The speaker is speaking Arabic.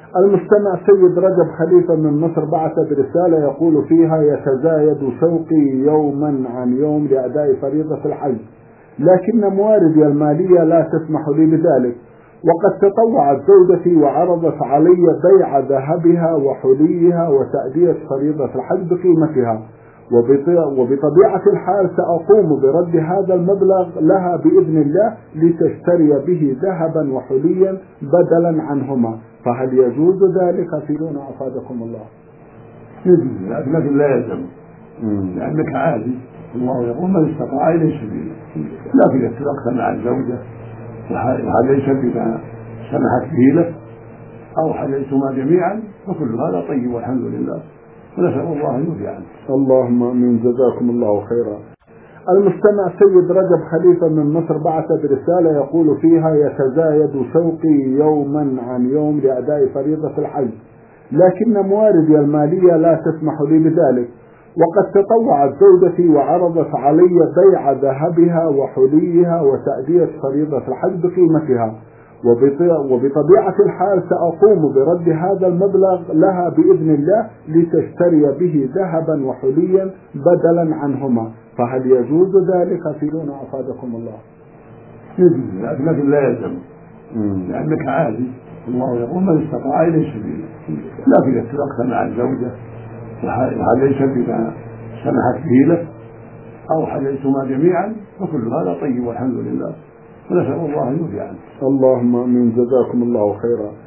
المستمع سيد رجب خليفة من مصر بعث برسالة يقول فيها: يتزايد شوقي يوما عن يوم لأداء فريضة الحج، لكن مواردي المالية لا تسمح لي بذلك، وقد تطوعت زوجتي وعرضت علي بيع ذهبها وحليها وتأدية فريضة الحج بقيمتها، وبطبيعة الحال سأقوم برد هذا المبلغ لها بإذن الله لتشتري به ذهبا وحليا بدلا عنهما، فهل يجوز ذلك؟ أفيدونا أفادكم الله. يجوز، لكن لا يلزم، لأنك عاجز. الله يقول: من استطاع إليه سبيلا. لكن اتفقت مع الزوجة وحليت بما سمحت به لك أو حليتما جميعا فكل هذا طيب والحمد لله، ونسأل الله أن يوفي عنه. اللهم آمين، جزاكم الله خيرا. المستمع سيد رجب خليفة من مصر بعث برسالة يقول فيها: يتزايد شوقي يوما عن يوم لأداء فريضة الحج، لكن مواردي المالية لا تسمح لي بذلك، وقد تطوعت زوجتي وعرضت علي بيع ذهبها وحليها وتأدية فريضة الحج بقيمتها، وبطبيعة الحال سأقوم برد هذا المبلغ لها بإذن الله لتشتري به ذهبا وحليا بدلا عنهما، فهل يجوز ذلك؟ أفيدونا أفادكم الله. يجوز، لكن لا يلزم، لأنك عاجز. الله يقول: من استطاع إليه سبيلا. لكن اتفقت مع الزوجة وحليت بما سمحت به لك أو حليتما جميعا فكل هذا طيب والحمد لله، ونسأل الله أن يوفي عنه. اللهم آمين، جزاكم الله خيرا.